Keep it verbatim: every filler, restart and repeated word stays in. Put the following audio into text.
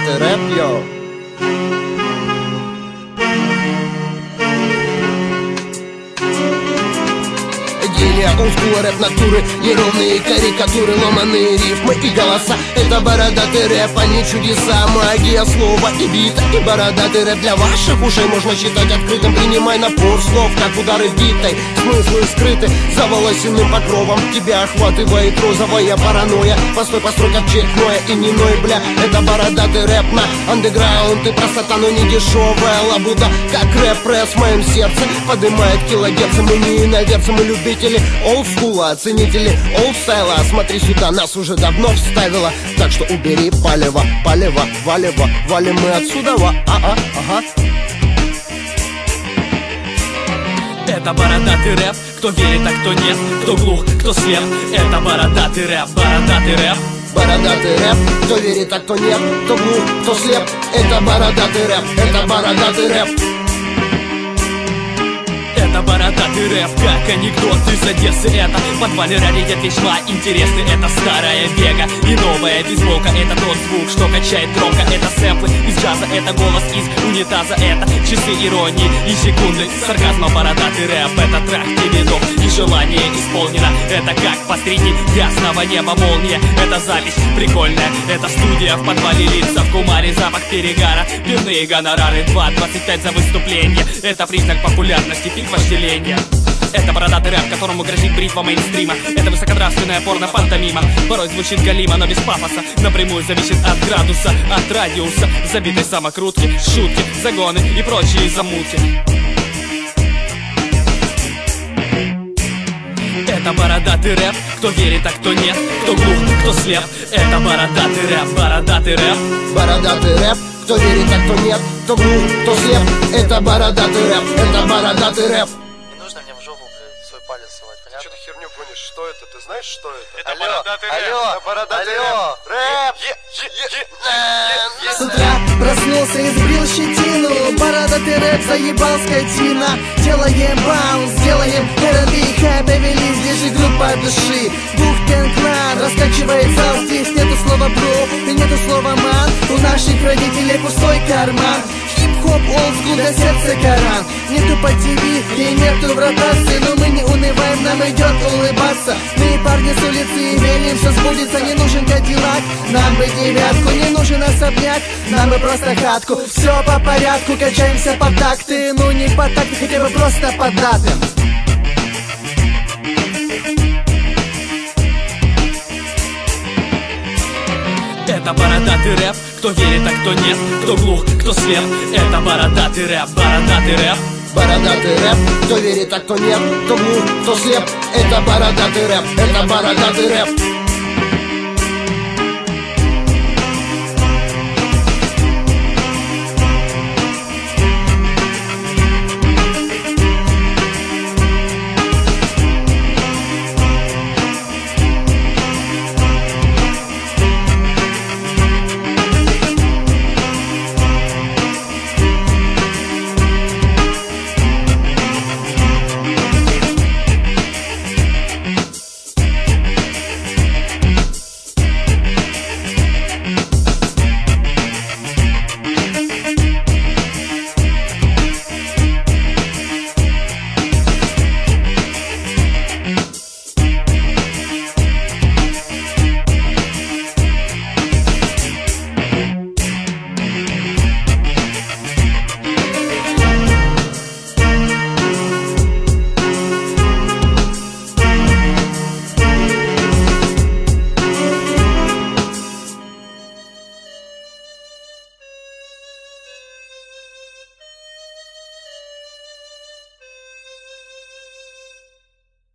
бородатый рэп, йоу. Олдскул рэп натуры, неровные карикатуры, ломаные рифмы и голоса. Это бородатый рэп, а не чудеса, магия слова и бита. И бородатый рэп для ваших ушей можно считать открытым. Принимай напор слов, как удары битой. Смыслы скрыты за волосяным покровом. Тебя охватывает розовая паранойя. Постой, построй, как Джек Ноя и не ной, бля. Это бородатый рэп на андеграунд. И простота, но не дешевая лабуда. Как рэп-пресс в моем сердце поднимает килогерцы. Мы не иноверцы, мы любители олдскула, оценители олдстайла. Смотри сюда, нас уже давно вставило. Так что убери палево, палево, валево. Валим мы отсюда, а-а, ага. Это бородатый рэп, кто верит, а кто нет, кто глух, кто слеп. Это бородатый рэп, бородатый рэп. Бородатый рэп, кто верит, а кто нет, кто глух, кто слеп. Это бородатый рэп, это бородатый рэп. Это бородатый рэп, как анекдот из Одессы. Это в подвале раритет весьма интересный. Это старая вега и новая бейсболка. Это тот звук, что качает громко. Это сэмплы из джаза, это голос из унитаза. Это часы иронии и секунды сарказма. Бородатый рэп, это трах видов и желание исполнено. Это как посреди ясного неба молния. Это запись прикольная, это студия в подвале лица. В кумаре запах перегара, пивные гонорары два двадцать пять за выступление. Это признак популярности, пик вожделения. Это бородатый рэп, которому грозит бритва мейнстрима. Это высоконравственная порно-пантомима. Порой звучит галимо, но без пафоса. Напрямую зависит от градуса, от радиуса забитой самокрутки, шутки, загоны и прочие замутки. Это бородатый рэп, кто верит, а кто нет, кто глух, кто слеп. Это бородатый рэп, бородатый рэп. Бородатый рэп, кто верит, а кто нет, кто глух, кто слеп. Это бородатый рэп, это бородатый рэп. Не нужно мне в жопу, блядь, свой палец совать, понятно? Что ты херню гонишь? Что это? Ты знаешь, что это? Это алло, бородатый рэп. Алло, это бородатый алло, рэп. Рэп. С утра проснулся и сбрил щетину. Бородатый рэп заебал скотина. Делаем баунс, делаем эр энд би. Хэппи Виллис, здесь же группа души. Бухтен клан раскачивает зал. Здесь нету слова бро и нету слова ман. У наших родителей пустой карман. Хип-хоп, олдскул, для сердца Коран. Нету по ТВ и нету в ротации. Но мы не унываем, нам идет улыбаться. Мы парни с улицы и верим, все сбудется. Не нужен кадиллак, нам бы девятку. Не нужен особняк, нам бы просто хатку. Все по порядку, качаемся по такты. Ну не по такты, хотя бы просто по датам. Это бородатый рэп, кто верит, а кто нет, кто глух, кто слеп. Это бородатый рэп, бородатый рэп. Бородатый рэп, кто верит, а кто нет, кто глух, кто слеп. Это бородатый рэп, это бородатый рэп.